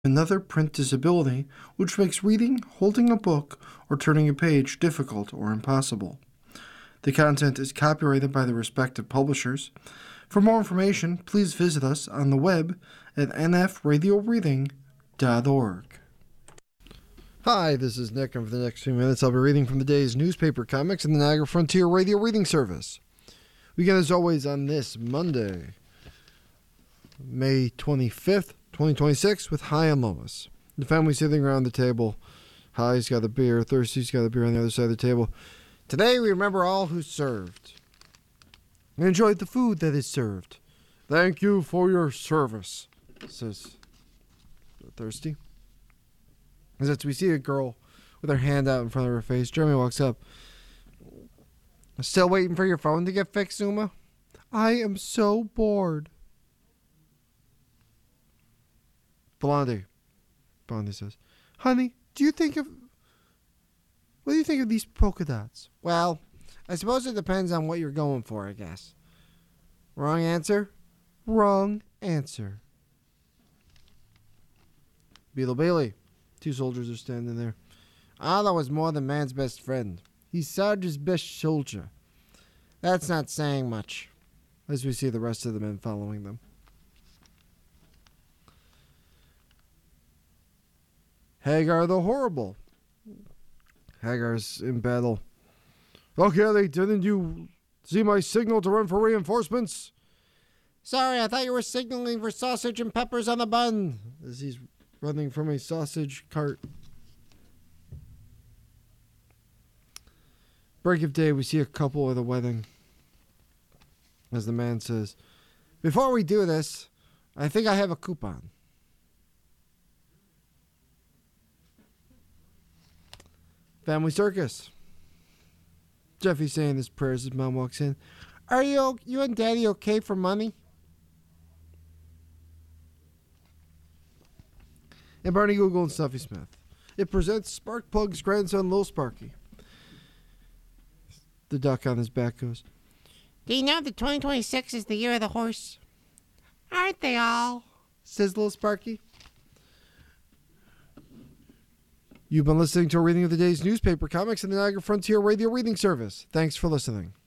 another print disability, which makes reading, holding a book, or turning a page difficult or impossible. The content is copyrighted by the respective publishers. For more information, please visit us on the web at nfradioreading.org. Hi, this is Nick, and for the next few minutes I'll be reading from the day's newspaper comics in the Niagara Frontier Radio Reading Service. We begin as always on this Monday, May 25th, 2026, with High and Lois. The family sitting around the table. High's got a beer, Thirsty's got a beer on the other side of the table. Today we remember all who served and enjoyed the food that is served. Thank you for your service, says Thirsty. As we see a girl with her hand out in front of her face, Jeremy walks up. Still waiting for your phone to get fixed, Uma? I am so bored. Blondie says, honey, what do you think of these polka dots? Well, I suppose it depends on what you're going for, I guess. Wrong answer? Wrong answer. Beetle Bailey. Two soldiers are standing there. Otto was more than man's best friend. He's Sarge's best soldier. That's not saying much, as we see the rest of the men following them. Hagar the Horrible. Hagar's in battle. Look, Ellie, didn't you see my signal to run for reinforcements? Sorry, I thought you were signaling for sausage and peppers on the bun. As he's running from a sausage cart. Break of day, we see a couple at a wedding. As the man says, before we do this, I think I have a coupon. Family circus. Jeffy's saying his prayers as Mom walks in. Are you and Daddy okay for money? And Barney Google and Stuffy Smith. It presents Sparkplug's grandson, Lil Sparky. The duck on his back goes, do you know that 2026 is the year of the horse? Aren't they all? Says Lil Sparky. You've been listening to a reading of the day's newspaper comics in the Niagara Frontier Radio Reading Service. Thanks for listening.